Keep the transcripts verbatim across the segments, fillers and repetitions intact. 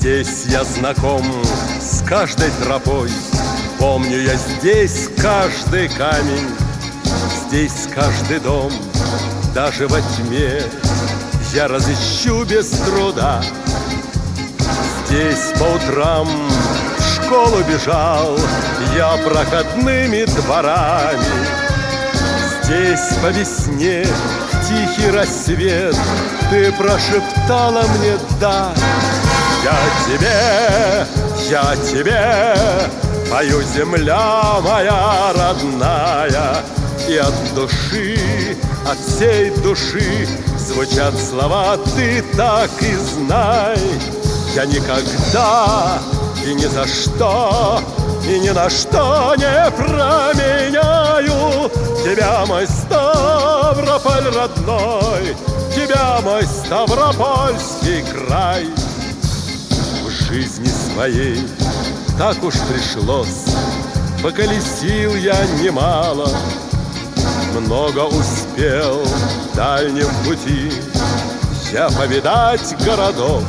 Здесь я знаком с каждой тропой, помню я здесь каждый камень, здесь каждый дом, даже во тьме я разыщу без труда. Здесь по утрам в школу бежал я проходными дворами, здесь по весне в тихий рассвет ты прошептала мне «да». Я тебе, я тебе пою, земля моя родная, и от души, от всей души звучат слова «ты так и знай». Я никогда и ни за что, и ни на что не променяю тебя, мой Ставрополь родной, тебя, мой Ставропольский край. В жизни своей так уж пришлось, поколесил я немало, много успел в дальнем пути я повидать городов.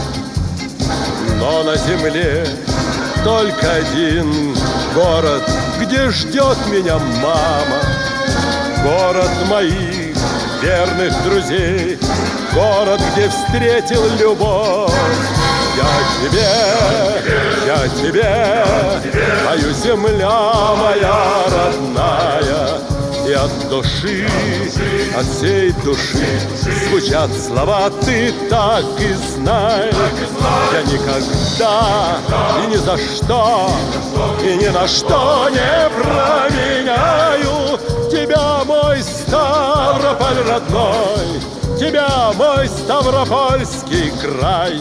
Но на земле только один город, где ждет меня мама, город моих верных друзей, город, где встретил любовь. Я тебе, я тебе пою, земля моя родная, и от души, от всей души звучат слова «ты так и знай». Я никогда и ни за что, и ни на что не променяю тебя, мой Ставрополь родной, тебя, мой Ставропольский край.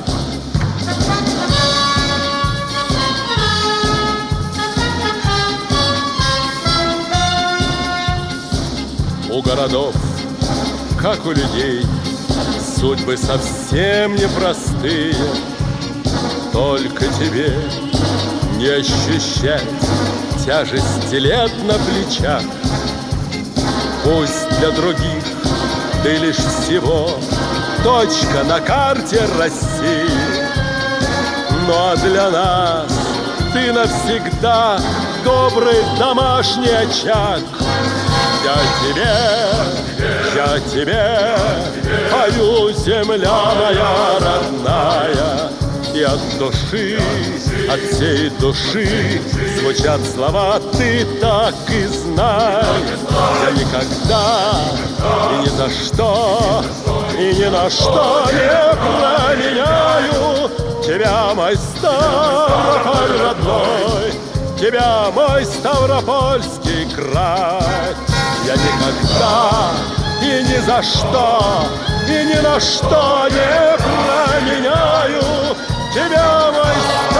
У городов, как у людей, судьбы совсем непростые. Только тебе не ощущать тяжести лет на плечах. Пусть для других ты лишь всего точка на карте России, но для нас ты навсегда добрый домашний очаг. Я тебе, я тебе пою, земля моя родная, и от души, от всей души звучат слова «ты так и знай». Я никогда и ни за что, и ни на что не променяю тебя, мой Ставрополь родной, тебя, мой Ставропольский край. Я никогда и ни за что, и ни на что не променяю тебя, мой